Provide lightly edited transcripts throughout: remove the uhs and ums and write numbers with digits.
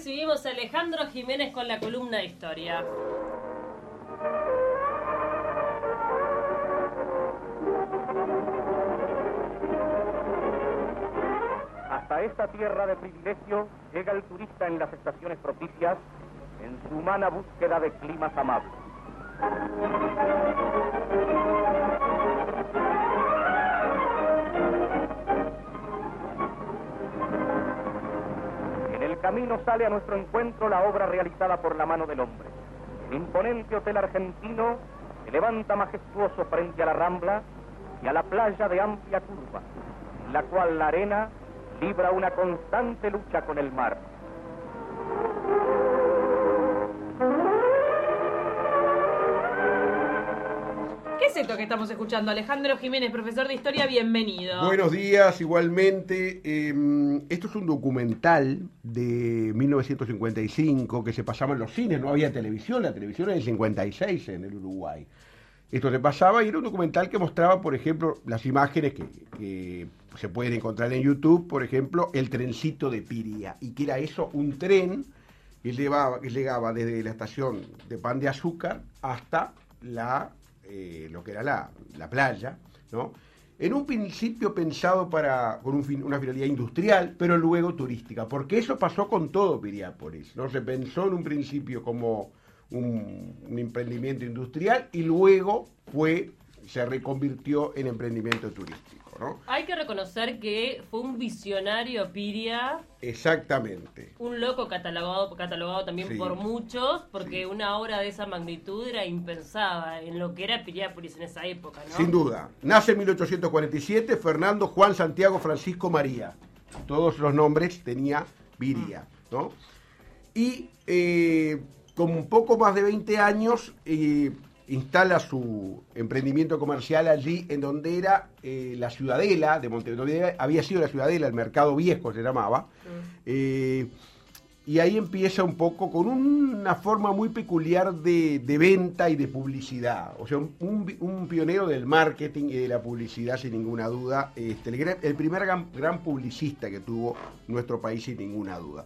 recibimos a Alejandro Jiménez con la columna de historia. Hasta esta tierra de privilegio llega el turista en las estaciones propicias en su humana búsqueda de climas amables. En el camino sale a nuestro encuentro la obra realizada por la mano del hombre. El imponente hotel argentino se levanta majestuoso frente a la Rambla y a la playa de amplia curva, en la cual la arena libra una constante lucha con el mar. ¿Qué es esto que estamos escuchando? Alejandro Jiménez, profesor de historia, bienvenido. Buenos días, igualmente. Esto es un documental de 1955 que se pasaba en los cines, no había televisión, la televisión era del 56 en el Uruguay. Esto se pasaba y era un documental que mostraba, por ejemplo, las imágenes que se pueden encontrar en YouTube, por ejemplo, el trencito de Piria, y que era eso, un tren que llegaba desde la estación de Pan de Azúcar hasta lo que era la playa, ¿no? En un principio pensado con una finalidad industrial, pero luego turística, porque eso pasó con todo Piriápolis, ¿no? Se pensó en un principio como un emprendimiento industrial y luego se reconvirtió en emprendimiento turístico, ¿no? Hay que reconocer que fue un visionario Piria. Exactamente. Un loco catalogado también Sí. por muchos, porque Sí. una obra de esa magnitud era impensada en lo que era Piriápolis en esa época, ¿no? Sin duda. Nace en 1847 Fernando, Juan, Santiago, Francisco, María. Todos los nombres tenía Piria, ¿no? Y con un poco más de 20 años instala su emprendimiento comercial allí en donde era la Ciudadela de Montevideo. Había sido la Ciudadela, el Mercado Viejo se llamaba. Y ahí empieza un poco con una forma muy peculiar de venta y de publicidad. O sea, un pionero del marketing y de la publicidad, sin ninguna duda. El primer gran publicista que tuvo nuestro país, sin ninguna duda.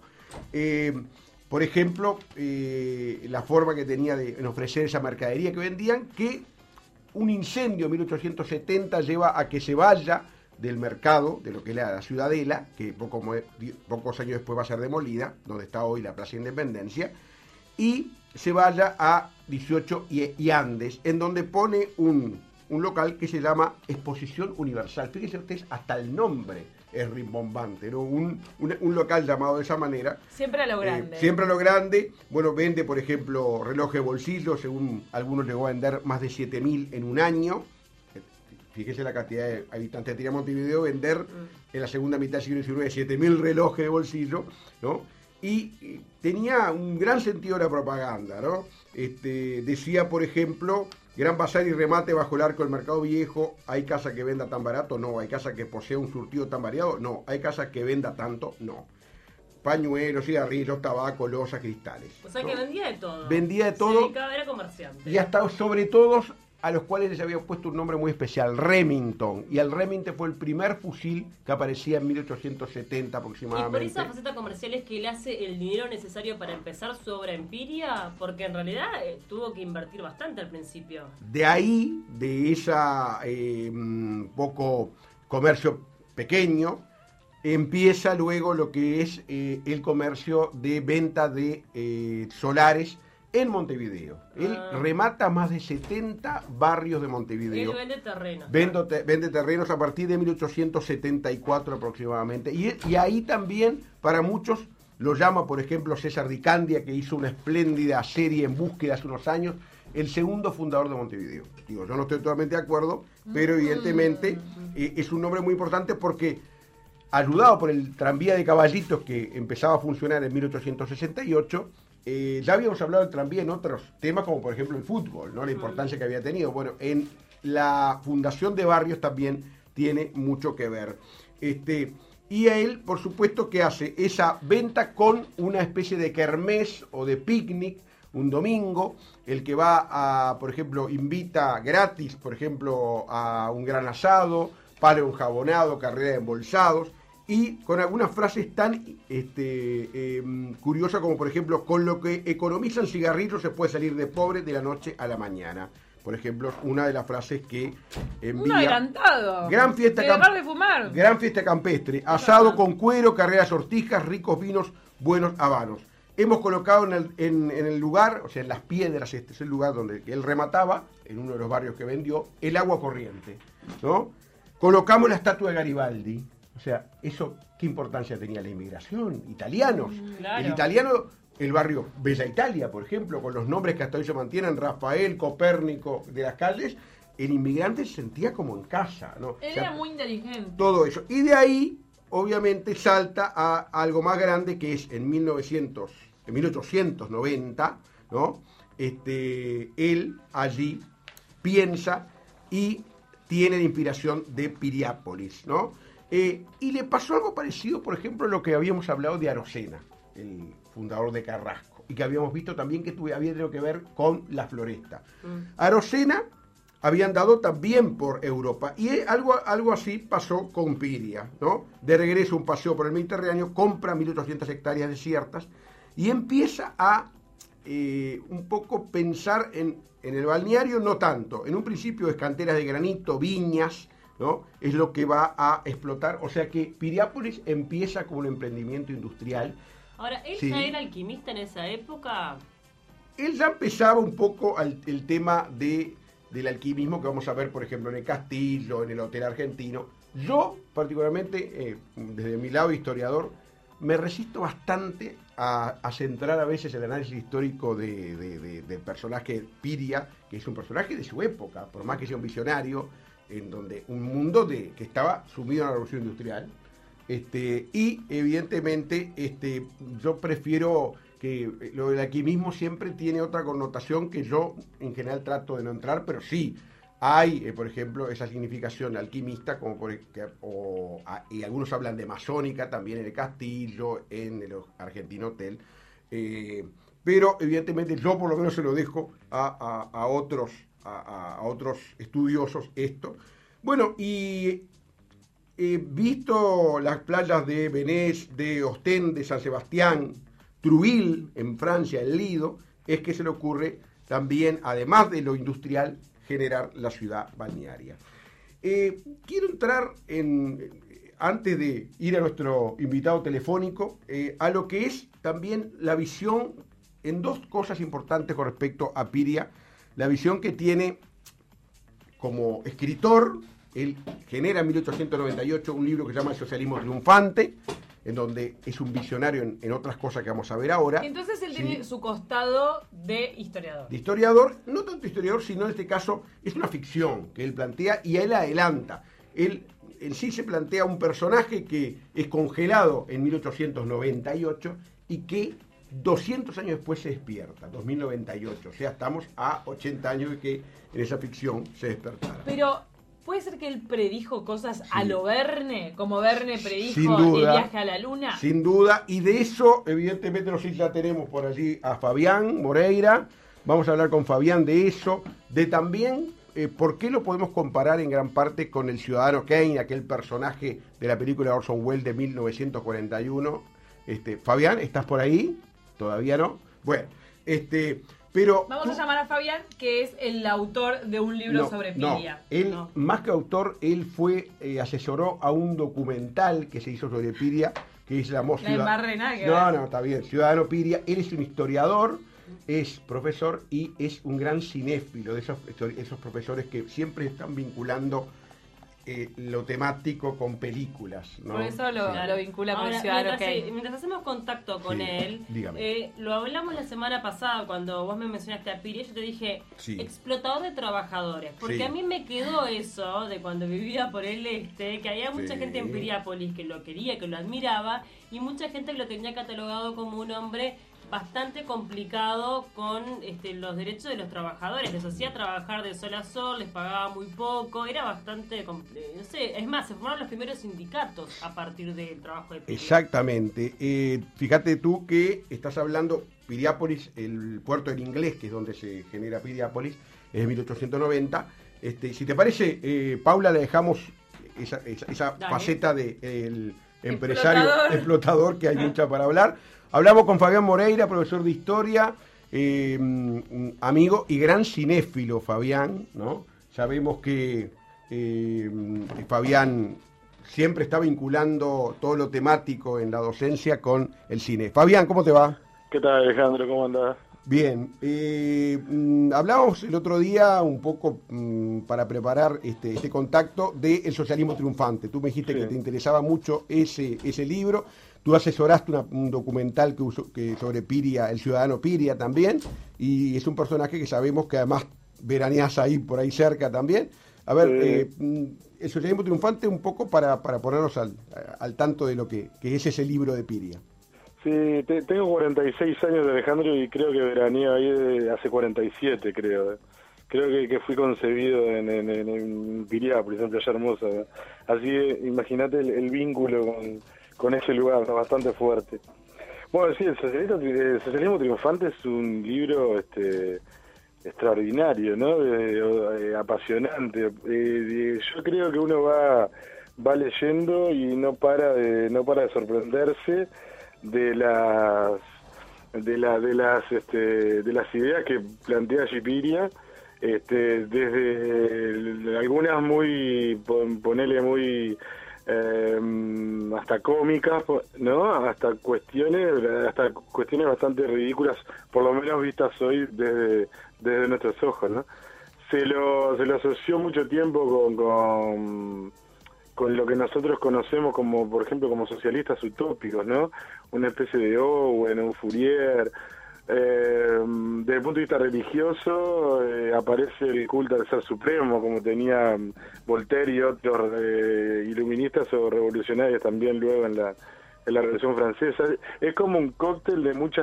Por ejemplo, la forma que tenía en ofrecer esa mercadería que vendían, que un incendio en 1870 lleva a que se vaya del mercado, de lo que era la Ciudadela, que pocos años después va a ser demolida, donde está hoy la Plaza Independencia, y se vaya a 18 y Andes, en donde pone un local que se llama Exposición Universal. Fíjense ustedes, hasta el nombre es rimbombante, ¿no? Un local llamado de esa manera. Siempre a lo grande. Siempre a lo grande. Bueno, vende, por ejemplo, relojes de bolsillo, según algunos llegó a vender más de 7.000 en un año. Fíjese la cantidad de habitantes que tenía Montevideo, vender en la segunda mitad del siglo XIX 7.000 relojes de bolsillo, ¿no? Y tenía un gran sentido de la propaganda, ¿no? Decía, por ejemplo, gran bazar y remate bajo el arco del Mercado Viejo. ¿Hay casa que venda tan barato? No. ¿Hay casa que posea un surtido tan variado? No. ¿Hay casa que venda tanto? No. Pañuelos, cigarrillos, tabaco, losas, cristales. O sea, ¿no? Que vendía de todo. Vendía de todo. Sí, era comerciante. Y hasta sobre todo a los cuales les había puesto un nombre muy especial, Remington. Y el Remington fue el primer fusil que aparecía en 1870 aproximadamente. Y por esa faceta comercial es que él hace el dinero necesario para empezar su obra en Piria, porque en realidad tuvo que invertir bastante al principio. De ahí, de esa poco comercio pequeño, empieza luego lo que es el comercio de venta de solares en Montevideo. Él remata más de 70 barrios de Montevideo. Él vende terrenos. Vende terrenos a partir de 1874 aproximadamente. Y ahí también, para muchos, lo llama, por ejemplo, César Di Candia, que hizo una espléndida serie En Búsqueda hace unos años, el segundo fundador de Montevideo. Digo, yo no estoy totalmente de acuerdo, pero evidentemente es un nombre muy importante porque, ayudado por el tranvía de caballitos que empezaba a funcionar en 1868, ya habíamos hablado del tranvía en otros temas, como por ejemplo el fútbol, ¿no? La importancia que había tenido. Bueno, en la fundación de barrios también tiene mucho que ver. Y a él, por supuesto, que hace esa venta con una especie de kermés o de picnic un domingo. El que va por ejemplo, invita gratis, por ejemplo, a un gran asado, palo enjabonado, carrera de embolsados. y con algunas frases tan curiosas como, por ejemplo, con lo que economizan cigarrillos se puede salir de pobre de la noche a la mañana. Por ejemplo, una de las frases que envía... Un adelantado. Gran fiesta, dejar de fumar. Gran fiesta campestre, asado con cuero, carreras sortijas, ricos vinos, buenos habanos. Hemos colocado en el lugar, o sea, en las piedras, este es el lugar donde él remataba, en uno de los barrios que vendió, el agua corriente, ¿no? Colocamos la estatua de Garibaldi. O sea, eso, ¿qué importancia tenía la inmigración? Italianos. Claro. El italiano, el barrio Bella Italia, por ejemplo, con los nombres que hasta hoy se mantienen, Rafael, Copérnico, de las calles, el inmigrante se sentía como en casa, ¿no? Él O sea, era muy inteligente. todo eso. Y de ahí, obviamente, salta a algo más grande, que es en 1890, ¿no? Él allí piensa y tiene la inspiración de Piriápolis, ¿no? Y le pasó algo parecido, por ejemplo, a lo que habíamos hablado de Arocena, el fundador de Carrasco, y que habíamos visto también que había tenido que ver con la floresta. Arocena había andado también por Europa, y algo así pasó con Piria, ¿no? De regreso un paseo por el Mediterráneo, compra 1.800 hectáreas desiertas, y empieza a un poco pensar en el balneario, no tanto. En un principio es canteras de granito, viñas, ¿no? Es lo que va a explotar. O sea que Piriápolis empieza como un emprendimiento industrial. Ahora, ¿él Sí. ya era alquimista en esa época? Él ya empezaba un poco el tema del alquimismo que vamos a ver, por ejemplo, en el Castillo, en el Hotel Argentino. Yo, particularmente, desde mi lado historiador, me resisto bastante a centrar a veces el análisis histórico del personaje Piria, que es un personaje de su época, por más que sea un visionario, en donde un mundo que estaba sumido en la revolución industrial. Y evidentemente yo prefiero que lo del alquimismo siempre tiene otra connotación que yo en general trato de no entrar, pero sí hay, por ejemplo, esa significación alquimista, y algunos hablan de masónica también en el Castillo, en el Argentino Hotel, pero evidentemente yo por lo menos se lo dejo a otros estudiosos esto. Bueno, y visto las playas de Benés, de Ostende, de San Sebastián, Trouville, en Francia, el Lido, es que se le ocurre también, además de lo industrial, generar la ciudad balnearia. Quiero entrar antes de ir a nuestro invitado telefónico, a lo que es también la visión en dos cosas importantes con respecto a Piria. La visión que tiene como escritor. Él genera en 1898 un libro que se llama El socialismo triunfante, en donde es un visionario en otras cosas que vamos a ver ahora. Entonces él Sí. tiene su costado de historiador. De historiador, no tanto historiador, sino en este caso es una ficción que él plantea y él adelanta. Él en sí se plantea un personaje que es congelado en 1898 y que 200 años después se despierta, 2098. O sea, estamos a 80 años de que en esa ficción se despertara. Pero ¿puede ser que él predijo cosas a lo Verne? Como Verne predijo Sin duda. el viaje a la luna. Sin duda, y de eso, evidentemente, nosotros ya tenemos por allí a Fabián Moreira. Vamos a hablar con Fabián de eso, de también por qué lo podemos comparar en gran parte con el Ciudadano Kane, aquel personaje de la película de Orson Welles de 1941. Fabián, ¿estás por ahí? ¿Todavía no? Bueno, pero Vamos a llamar a Fabián, que es el autor de un libro sobre Piria. Él, más que autor, él asesoró a un documental que se hizo sobre Piria, que se llamó No, está bien, Ciudadano Piria. Él es un historiador, es profesor y es un gran cinéfilo, de esos profesores que siempre están vinculando lo temático con películas, ¿no? Por eso lo vincula con el Ciudadano Kane. Mientras hacemos contacto con él, lo hablamos la semana pasada cuando vos me mencionaste a Piria, yo te dije explotador de trabajadores, porque a mí me quedó eso de cuando vivía por el este, que había mucha gente en Piriápolis que lo quería, que lo admiraba, y mucha gente que lo tenía catalogado como un hombre bastante complicado con los derechos de los trabajadores. Les hacía trabajar de sol a sol, les pagaba muy poco, era bastante, no sé, es más, se formaron los primeros sindicatos a partir del trabajo de Piria. Exactamente. Fíjate tú que estás hablando, Piriápolis, el puerto del Inglés, que es donde se genera Piriápolis, es de 1890. Si te parece, Paula, le dejamos esa faceta de empresario, explotador, que hay mucha para hablar. Hablamos con Fabián Moreira, profesor de historia, amigo y gran cinéfilo, Fabián, ¿no? Sabemos que Fabián siempre está vinculando todo lo temático en la docencia con el cine. Fabián, ¿cómo te va? ¿Qué tal, Alejandro? ¿Cómo andás? Bien, hablábamos el otro día un poco para preparar este contacto del socialismo triunfante. Tú me dijiste que te interesaba mucho ese libro. Tú asesoraste un documental que sobre Piria, el ciudadano Piria también, y es un personaje que sabemos que además veraneás ahí por ahí cerca también. A ver, el socialismo triunfante un poco para ponernos al tanto de lo que es ese libro de Piria. Sí, tengo 46 años, Alejandro, y creo que veraneo ahí hace 47, creo. Creo que fui concebido en Piria, por ejemplo, allá Hermosa. Así que imagínate el vínculo con ese lugar, ¿no? Bastante fuerte. Bueno, sí, el socialismo triunfante es un libro extraordinario, ¿no? Apasionante. Yo creo que uno va leyendo y no para de sorprenderse de las ideas que plantea Piria, desde algunas muy, ponele muy hasta cómicas, ¿no? Hasta cuestiones bastante ridículas, por lo menos vistas hoy desde nuestros ojos, ¿no? Se lo asoció mucho tiempo con lo que nosotros conocemos como, por ejemplo, como socialistas utópicos, ¿no? Una especie de Owen, un Fourier. Desde el punto de vista religioso, aparece el culto al ser supremo, como tenía Voltaire y otros iluministas o revolucionarios también luego en la Revolución Francesa. Es como un cóctel de muchas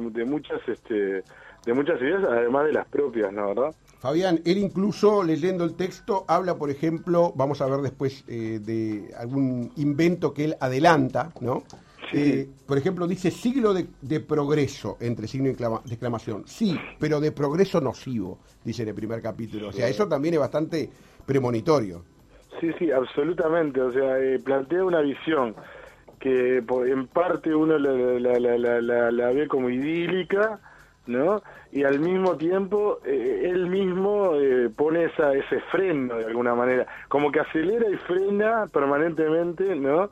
ideas, además de las propias, ¿no? ¿Verdad? Fabián, él incluso leyendo el texto habla, por ejemplo, vamos a ver después de algún invento que él adelanta, ¿no? Sí. Por ejemplo, dice siglo de progreso, entre signo de exclamación. Sí, pero de progreso nocivo, dice en el primer capítulo. O sea, eso también es bastante premonitorio. Sí, absolutamente. O sea, plantea una visión que en parte uno la ve como idílica, ¿no? Y al mismo tiempo él mismo pone ese freno de alguna manera, como que acelera y frena permanentemente, ¿no?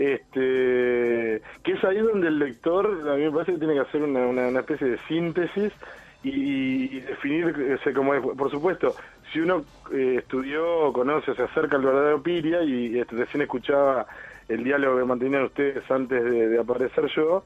Que es ahí donde el lector, a mí me parece que tiene que hacer una especie de síntesis y definir, como es, por supuesto, si uno estudió, conoce, se acerca al verdadero Piria, y recién escuchaba el diálogo que mantenían ustedes antes de aparecer yo,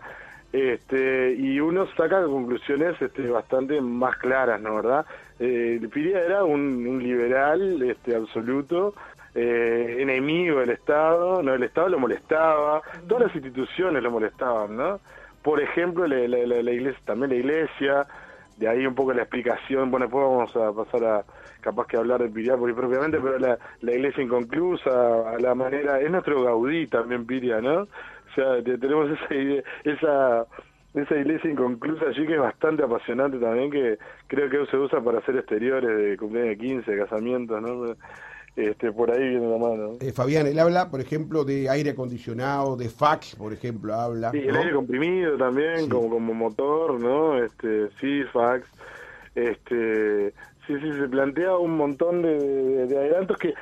y uno saca conclusiones bastante más claras, ¿no? ¿Verdad? Piria era un liberal absoluto, enemigo del Estado, ¿no? El Estado lo molestaba, todas las instituciones lo molestaban, ¿no? Por ejemplo, la iglesia, también la iglesia, de ahí un poco la explicación. Bueno, después vamos a pasar capaz que hablar de Piria propiamente, pero la iglesia inconclusa, a la manera, es nuestro Gaudí también Piria, ¿no? O sea, tenemos esa iglesia inconclusa allí, que es bastante apasionante también, que creo que se usa para hacer exteriores de cumpleaños de 15, casamientos, ¿no? Por ahí viene la mano. Fabián, él habla, por ejemplo, de aire acondicionado, de fax, por ejemplo, habla. Sí, el aire comprimido también, sí, como motor, ¿no? Sí, fax. Sí, se plantea un montón de adelantos que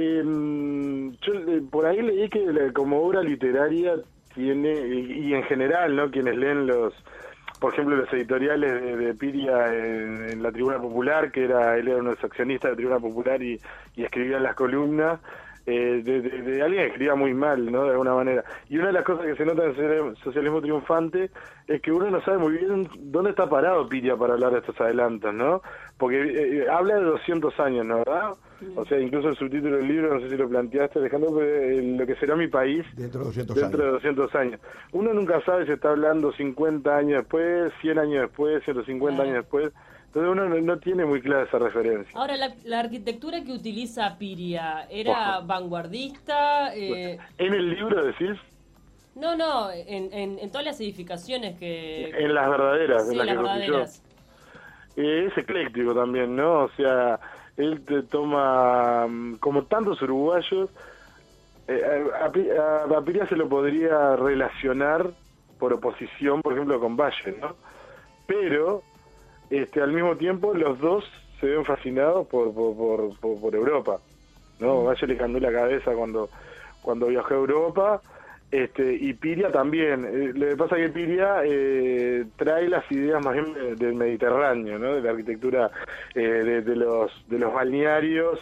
yo por ahí leí que como obra literaria tiene, y en general, ¿no? Quienes leen por ejemplo, los editoriales de Piria en la Tribuna Popular, que él era uno de los accionistas de Tribuna Popular y escribía las columnas, de alguien que escribía muy mal, ¿no? De alguna manera. Y una de las cosas que se nota en el socialismo triunfante es que uno no sabe muy bien dónde está parado Piria para hablar de estos adelantos, ¿no? Porque habla de 200 años, ¿no? ¿Verdad? O sea, incluso el subtítulo del libro, no sé si lo planteaste, Alejandro, lo que será mi país dentro de 200 años. Uno nunca sabe si está hablando 50 años después, 100 años después, 150 años después. Entonces uno no tiene muy clara esa referencia. Ahora, la arquitectura que utiliza Piria, ¿era vanguardista? ¿En el libro decís? No, en todas las edificaciones que... En las verdaderas, sí, en las que verdaderas. Es ecléctico también, ¿no? O sea, él te toma, como tantos uruguayos, A Piria se lo podría relacionar por oposición, por ejemplo, con Valle, ¿no? Pero al mismo tiempo los dos se ven fascinados por Europa, ¿no? Valle le cambió la cabeza cuando viajó a Europa, y Piria también. Lo que pasa es que Piria trae las ideas más bien del Mediterráneo, ¿no? De la arquitectura de los balnearios,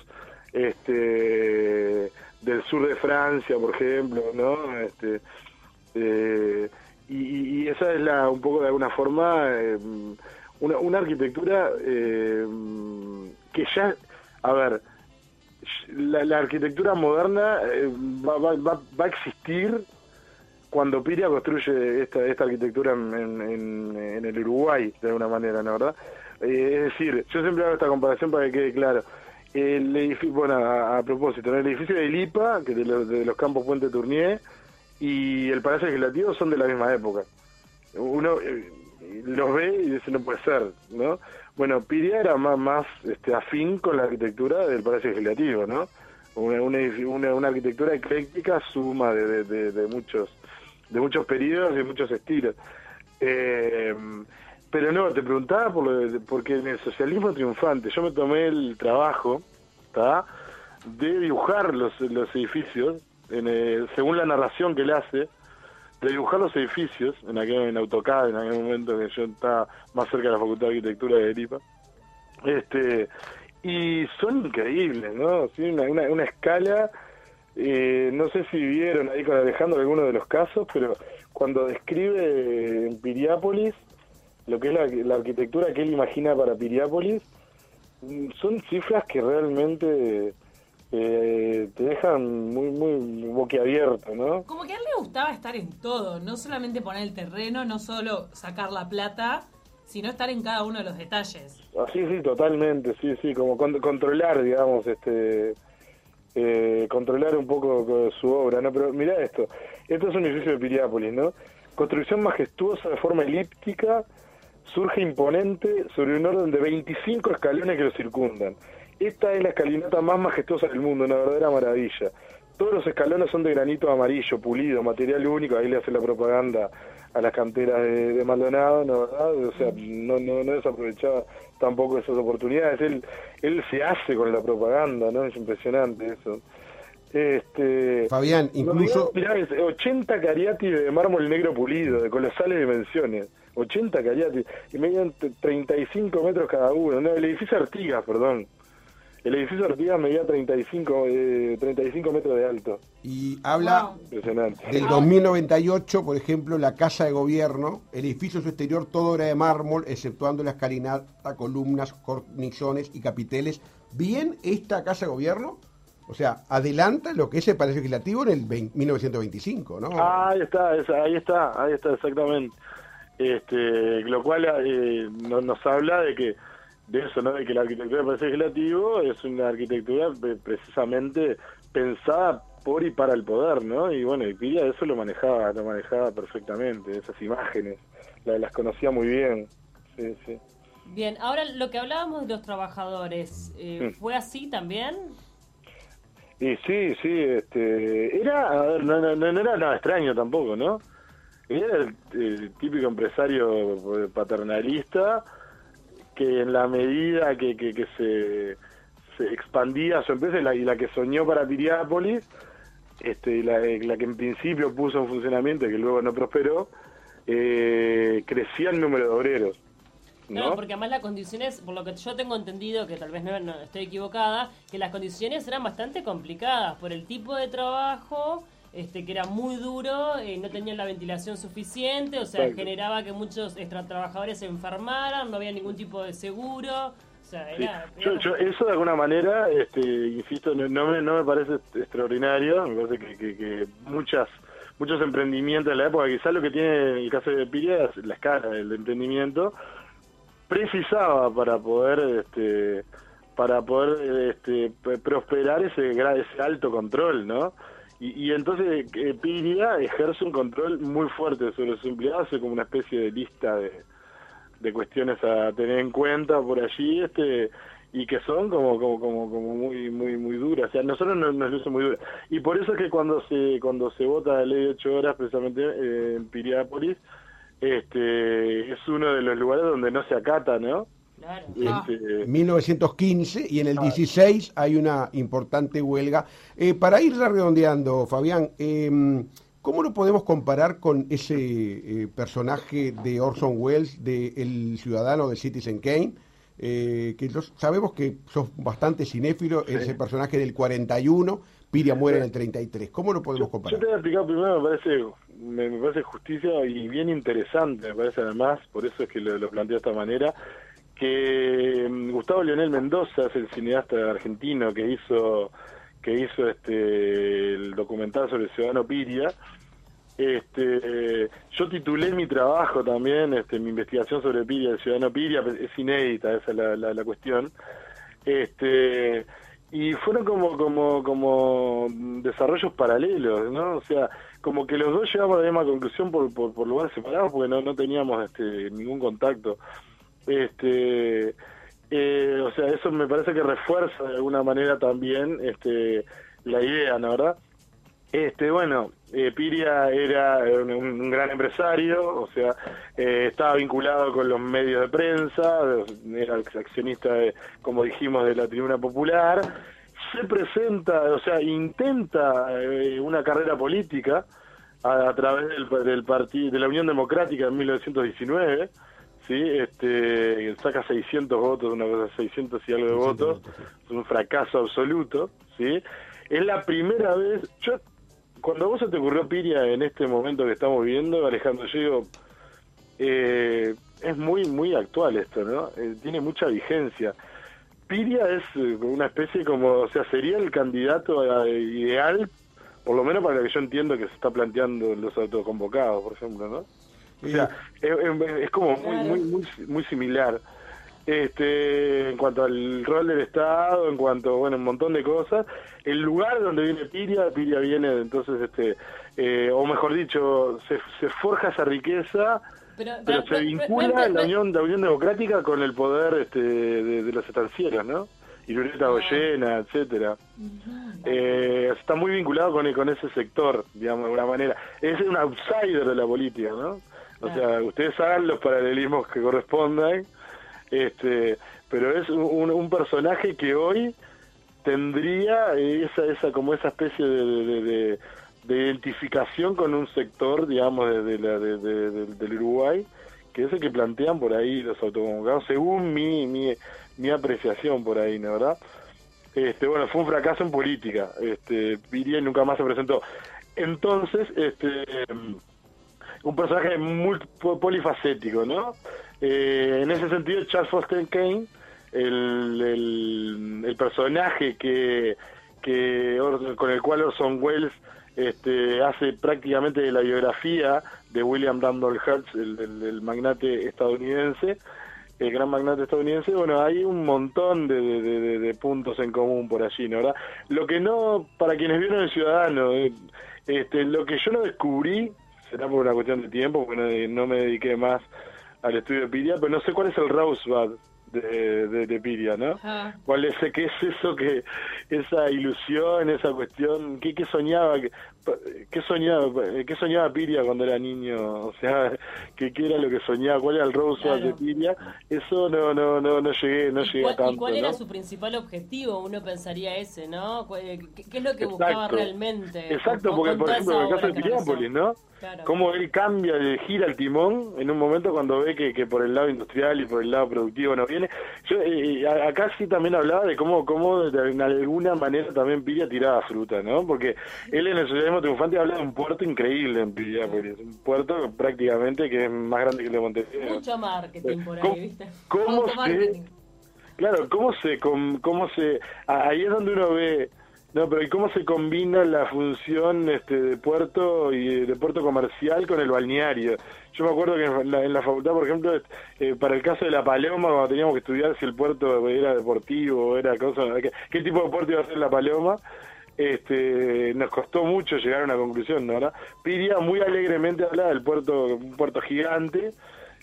del sur de Francia, por ejemplo, ¿no? Y esa es un poco de alguna forma una arquitectura que ya, a ver, la arquitectura moderna va a existir cuando Piria construye esta arquitectura en el Uruguay, de alguna manera, ¿no? ¿Verdad? Es decir, yo siempre hago esta comparación para que quede claro. El edificio, bueno, a propósito, ¿no? El edificio de Lipa, que de los Campos Puente Tournier, y el Palacio Legislativo son de la misma época. Uno los ve y dice, no puede ser, ¿no? Bueno, Piria era más afín con la arquitectura del Palacio Legislativo, ¿no? Una arquitectura ecléctica, suma de muchos periodos y muchos estilos. Pero no, te preguntaba porque en el socialismo triunfante yo me tomé el trabajo, ¿tá?, de dibujar los edificios, según la narración que él hace, de dibujar los edificios en AutoCAD, en aquel momento que yo estaba más cerca de la Facultad de Arquitectura de Lipa, y son increíbles, ¿no? Sí, una escala, no sé si vieron ahí con Alejandro algunos de los casos, pero cuando describe en Piriápolis lo que es la arquitectura que él imagina para Piriápolis, son cifras que realmente te dejan muy boquiabierto, ¿no? Como que a él le gustaba estar en todo, no solamente poner el terreno, no solo sacar la plata, sino estar en cada uno de los detalles. Sí, totalmente, sí, como controlar, digamos, controlar un poco su obra, ¿no? Pero mirá esto es un edificio de Piriápolis, ¿no? Construcción majestuosa de forma elíptica, surge imponente sobre un orden de 25 escalones que lo circundan. Esta es la escalinata más majestuosa del mundo, una verdadera maravilla. Todos los escalones son de granito amarillo, pulido, material único. Ahí le hace la propaganda a las canteras de Maldonado, ¿no? ¿Verdad? O sea, no desaprovechaba tampoco esas oportunidades. Él se hace con la propaganda, ¿no? Es impresionante eso. Fabián, incluso... Mirá, 80 cariati de mármol negro pulido, de colosales dimensiones. 80 cariati, y medían 35 metros cada uno. No, el edificio Artigas, perdón. El edificio Artigas medía 35 metros de alto. Y habla del 2098, por ejemplo, la Casa de Gobierno, el edificio su exterior todo era de mármol, exceptuando la escalinata, columnas, cornizones y capiteles. ¿Bien esta Casa de Gobierno? O sea, adelanta lo que es el Palacio Legislativo en el 1925, ¿no? Ahí está, exactamente. Lo cual nos habla de eso, ¿no? De que la arquitectura del Palacio Legislativo es una arquitectura precisamente pensada por y para el poder, ¿no? Y bueno, y Piria eso lo manejaba perfectamente, esas imágenes, las conocía muy bien. Sí. Bien, ahora lo que hablábamos de los trabajadores, ¿fue así también? Y sí, era, a ver, no era nada extraño tampoco, ¿no? Era el típico empresario paternalista que en la medida que se expandía su empresa y la que soñó para Piriápolis, la que en principio puso en funcionamiento y que luego no prosperó, crecía el número de obreros. ¿No? Porque además las condiciones, por lo que yo tengo entendido, que tal vez no estoy equivocada, que las condiciones eran bastante complicadas por el tipo de trabajo, que era muy duro, no tenían la ventilación suficiente, o sea, Exacto. Generaba que muchos trabajadores se enfermaran, no había ningún tipo de seguro. O sea, era, sí. Yo eso de alguna manera, insisto, no me parece extraordinario, me parece que muchos emprendimientos de la época, quizás lo que tiene el caso de Piria es la escala del emprendimiento, precisaba para poder prosperar ese alto control, ¿no? Y entonces Piria ejerce un control muy fuerte sobre sus empleados, como una especie de lista de cuestiones a tener en cuenta por allí, y que son como muy duras. O sea, nosotros nos luce muy duras. Y por eso es que cuando se vota la ley de 8 horas, precisamente en Piriápolis, es uno de los lugares donde no se acata, ¿no? Claro. 1915 y en el 16 hay una importante huelga. Para ir redondeando, Fabián, ¿cómo lo podemos comparar con ese personaje de Orson Welles, de El Ciudadano de Citizen Kane? Que sabemos que sos bastante cinéfilo, sí. Ese personaje del 41, Piria muere en el 33. ¿Cómo lo podemos comparar? Yo te voy a explicar primero, me parece justicia y bien interesante, me parece además, por eso es que lo planteo de esta manera, que Gustavo Leonel Mendoza es el cineasta argentino que hizo el documental sobre el ciudadano Piria. Yo titulé mi trabajo también, mi investigación sobre Piria, el ciudadano Piria, es inédita, esa es la cuestión. Y fueron como desarrollos paralelos, ¿no? O sea, como que los dos llegamos a la misma conclusión por lugares separados, porque no teníamos ningún contacto. O sea, eso me parece que refuerza de alguna manera también la idea, ¿no? ¿Verdad? Bueno, Piria era un gran empresario, o sea, estaba vinculado con los medios de prensa, era accionista, como dijimos, de la Tribuna Popular, se presenta, o sea, intenta una carrera política a través del partido de la Unión Democrática en 1919, ¿sí? Saca 600 votos, una cosa, 600 y algo de votos, es un fracaso absoluto, ¿sí? Es la primera vez, cuando a vos se te ocurrió Piria en este momento que estamos viviendo, Alejandro, yo digo, es muy actual esto, ¿no? Tiene mucha vigencia. Piria es una especie como, o sea, sería el candidato ideal, por lo menos para lo que yo entiendo que se está planteando en los autoconvocados, por ejemplo, ¿no? O sea, es como muy similar. En cuanto al rol del Estado, en cuanto, bueno, un montón de cosas. El lugar donde viene Piria viene, entonces, o mejor dicho, se forja esa riqueza, pero se vincula la Unión Democrática con el poder de los estancieros, ¿no? Irureta, Goyena, etcétera. Está muy vinculado con ese sector, digamos, de alguna manera. Es un outsider de la política, ¿no? O sea, ustedes hagan los paralelismos que correspondan, pero es un personaje que hoy tendría esa especie de identificación con un sector, digamos, del Uruguay, que es el que plantean por ahí los autoconvocados, según mi apreciación por ahí, ¿no? ¿Verdad? Bueno, fue un fracaso en política. Piria nunca más se presentó. Entonces, un personaje muy polifacético, ¿no? En ese sentido, Charles Foster Kane, el personaje con el cual Orson Welles hace prácticamente la biografía de William Randolph Hearst, el magnate estadounidense, el gran magnate estadounidense. Bueno, hay un montón de puntos en común por allí, ¿no? ¿Verdad? Lo que no, para quienes vieron El Ciudadano, lo que yo no descubrí, será por una cuestión de tiempo, porque no me dediqué más al estudio de Piria, pero no sé cuál es el Rosebud de Piria, ¿no? ¿Qué es eso, esa ilusión, esa cuestión? ¿Qué soñaba? ¿Qué soñaba Piria cuando era niño? O sea, ¿qué era lo que soñaba? ¿Cuál era el Rosebud de Piria? Eso no llegué a tanto. ¿Y cuál era su principal objetivo? Uno pensaría ese, ¿no? ¿Qué es lo que buscaba realmente? Exacto, porque por ejemplo en el caso de Piriápolis, ¿no? Claro. Cómo él gira el timón en un momento cuando ve que por el lado industrial y por el lado productivo no viene. Yo acá sí también hablaba de cómo de alguna manera también Piria tiraba fruta, ¿no? Porque él en el socialismo triunfante habla de un puerto increíble en Piriápolis, un puerto prácticamente que es más grande que el de Montevideo. Mucho marketing por ahí, ¿viste? Ahí es donde uno ve. No, pero ¿y cómo se combina la función de puerto y de puerto comercial con el balneario? Yo me acuerdo que en la facultad, por ejemplo, para el caso de La Paloma, cuando teníamos que estudiar si el puerto era deportivo o era cosa, qué tipo de puerto iba a ser La Paloma, nos costó mucho llegar a una conclusión, ¿no? ¿Verdad? Piria muy alegremente hablaba del puerto, un puerto gigante,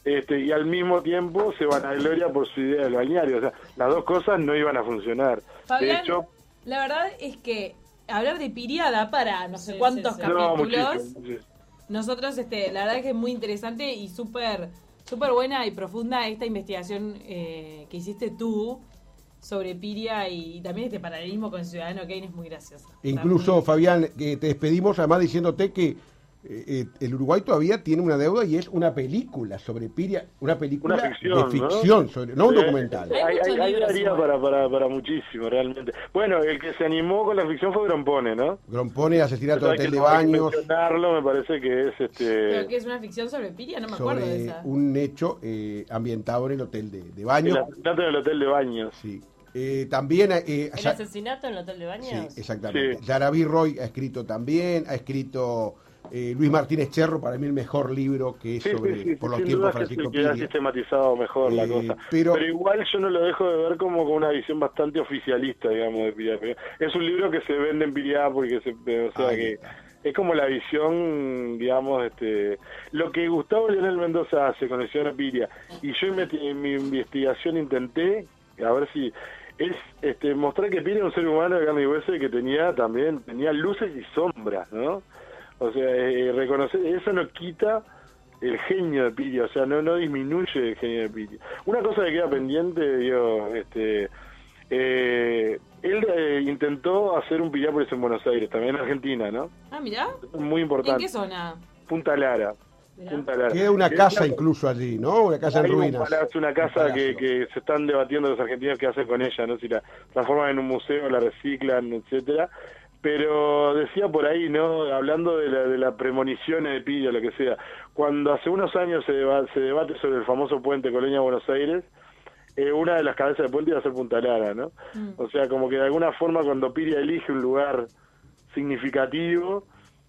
y al mismo tiempo se vanagloria por su idea del balneario. O sea, las dos cosas no iban a funcionar. Fabián, de hecho, la verdad es que hablar de Piria da para no sé cuántos capítulos. No, muchísimo. Nosotros, la verdad es que es muy interesante y súper buena y profunda esta investigación que hiciste tú sobre Piria y también este paralelismo con Ciudadano Kane es muy gracioso. Incluso, Fabián, te despedimos además diciéndote que el Uruguay todavía tiene una deuda y es una película sobre Piria, una película de ficción, ¿no? Un documental. Hay daría para muchísimo, realmente. Bueno, el que se animó con la ficción fue Grompone, ¿no? Grompone, Asesinato del Hotel de Baños. Mencionarlo, me parece que es ¿Pero que es una ficción sobre Piria? No me acuerdo de esa. Un hecho ambientado en el Hotel de Baños. El asesinato en el Hotel de Baños. Sí. También ¿El asesinato en el Hotel de Baños? Sí, exactamente. Sí. Yaraví Roy ha escrito también, ha escrito Luis Martínez Cherro, para mí el mejor libro que es sobre por los tiempos Francisco Piria. Ha sistematizado mejor la cosa. Pero igual yo no lo dejo de ver como con una visión bastante oficialista, digamos, de Piria. Es un libro que se vende en Piria porque que es como la visión, digamos, lo que Gustavo Leonel Mendoza hace con el señor Piria, y yo en mi investigación intenté, a ver si es mostrar que Piria es un ser humano de carne y hueso y que tenía luces y sombras, ¿no? O sea, reconocer, eso no quita el genio de Piria, o sea, no disminuye el genio de Piria. Una cosa que queda pendiente, digo, él intentó hacer un Piriápolis en Buenos Aires, también en Argentina, ¿no? Ah, mirá. Muy importante. ¿En qué zona? Punta Lara. Queda una casa incluso allí, ¿no? Una casa en ruinas. Es una casa que se están debatiendo los argentinos qué hacen con ella, ¿no? Si la transforman en un museo, la reciclan, etcétera. Pero decía por ahí, ¿no? Hablando de la premonición de Piria, lo que sea, cuando hace unos años se debate sobre el famoso puente Colonia-Buenos Aires, una de las cabezas de puente iba a ser Punta Lara, ¿no? O sea, como que de alguna forma cuando Piria elige un lugar significativo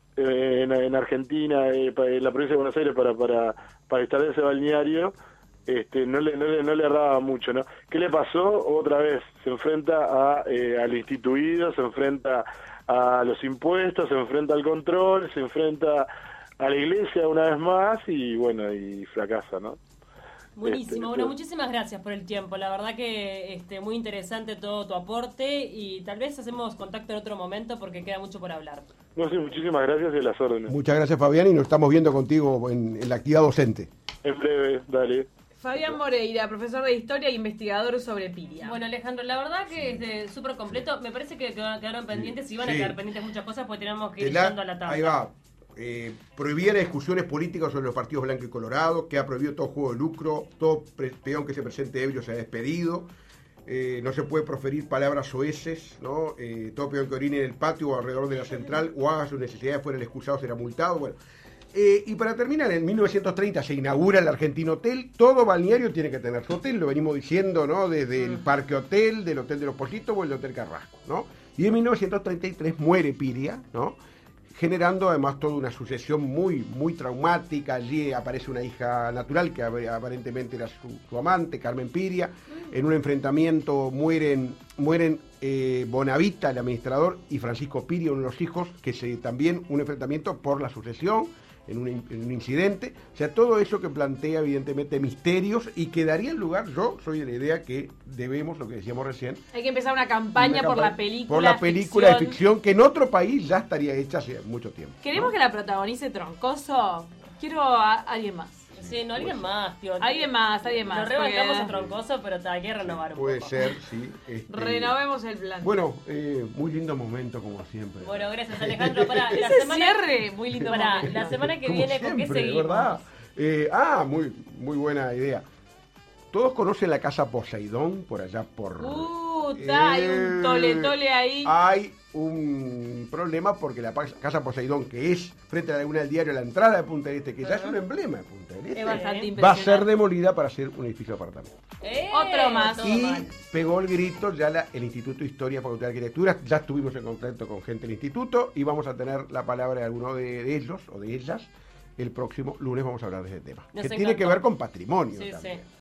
en Argentina, en la provincia de Buenos Aires para instalar ese balneario, no le erraba mucho, ¿no? ¿Qué le pasó? Otra vez se enfrenta al instituido, se enfrenta a los impuestos, se enfrenta al control, se enfrenta a la iglesia una vez más y bueno, y fracasa, ¿no? Buenísimo, bueno, muchísimas gracias por el tiempo, la verdad que muy interesante todo tu aporte y tal vez hacemos contacto en otro momento porque queda mucho por hablar. No, sí, muchísimas gracias y las órdenes. Muchas gracias, Fabián, y nos estamos viendo contigo en la actividad docente. En breve, dale. Fabián Moreira, profesor de Historia e investigador sobre Piria. Bueno, Alejandro, la verdad que es súper completo. Me parece que quedaron pendientes y van a quedar pendientes muchas cosas porque tenemos que ir yendo a la tabla. Ahí va. Prohibir discusiones políticas sobre los partidos blanco y colorado, que ha prohibido todo juego de lucro, todo peón que se presente ebrio se ha despedido, no se puede proferir palabras soeces, ¿no? Todo peón que orine en el patio o alrededor de la central o haga sus necesidades fuera del excusado será multado. Bueno. Y para terminar, en 1930 se inaugura el Argentino Hotel. Todo balneario tiene que tener su hotel, lo venimos diciendo, ¿no? Desde el Parque Hotel, del Hotel de los Positos o el Hotel Carrasco, ¿no? Y en 1933 muere Piria, ¿no? Generando además toda una sucesión muy traumática. Allí aparece una hija natural que aparentemente era su amante, Carmen Piria. En un enfrentamiento mueren Bonavita, el administrador, y Francisco Piria, uno de los hijos, también un enfrentamiento por la sucesión. En un incidente, o sea, todo eso que plantea evidentemente misterios y que daría el lugar, yo soy de la idea que debemos, lo que decíamos recién, hay que empezar una campaña por la película de ficción que en otro país ya estaría hecha hace mucho tiempo. ¿Queremos que la protagonice Troncoso? Quiero a alguien más. Sí, no, alguien más, tío. Alguien más. Nos rebancamos a Troncoso, pero hay que renovar un poco. Puede ser, sí. Renovemos el plan. Bueno, muy lindo momento, como siempre. Bueno, gracias, Alejandro. Para la semana... cierre, muy lindo momento. La semana que viene, ¿con qué seguimos? ¿Verdad? Muy buena idea. ¿Todos conocen la Casa Poseidón? Por allá por... hay un tole ahí. Hay un problema porque la Casa Poseidón, que es frente a la Laguna del Diario, la entrada de Punta del Este, que ya es un emblema de Punta del Este, es bastante va a ser demolida para hacer un edificio de apartamentos. Otro más. Y pegó el grito ya el Instituto de Historia, Facultad de Arquitectura. Ya estuvimos en contacto con gente del instituto y vamos a tener la palabra de alguno de ellos o de ellas. El próximo lunes vamos a hablar de ese tema. Que tiene que ver con patrimonio. Sí, también. Sí.